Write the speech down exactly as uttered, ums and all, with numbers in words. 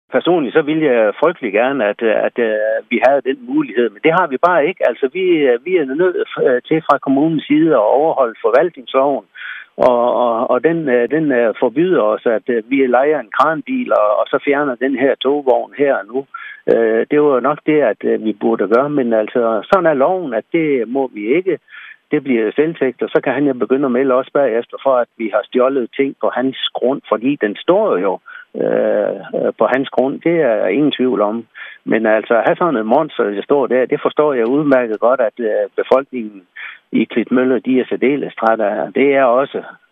personligt så ville jeg frygtelig gerne, at, at, at vi havde den mulighed, men det har vi bare ikke. Altså, vi, vi er nødt til fra kommunens side at overholde forvaltningsloven, og, og, og den, den forbyder os, at vi lejer en kranbil, og, og så fjerner den her togvogn her og nu. Det var nok det, at vi burde gøre, men altså, sådan er loven, at det må vi ikke. Det bliver selvtægt, og så kan han jo begynde at melde os bagefter for, at vi har stjålet ting på hans grund, fordi den står jo øh, på hans grund. Det er ingen tvivl om. Men altså, at have sådan et monster, der står der, det forstår jeg udmærket godt, at øh, befolkningen i Klitmøller, de er særdeles trætte af. Det er også.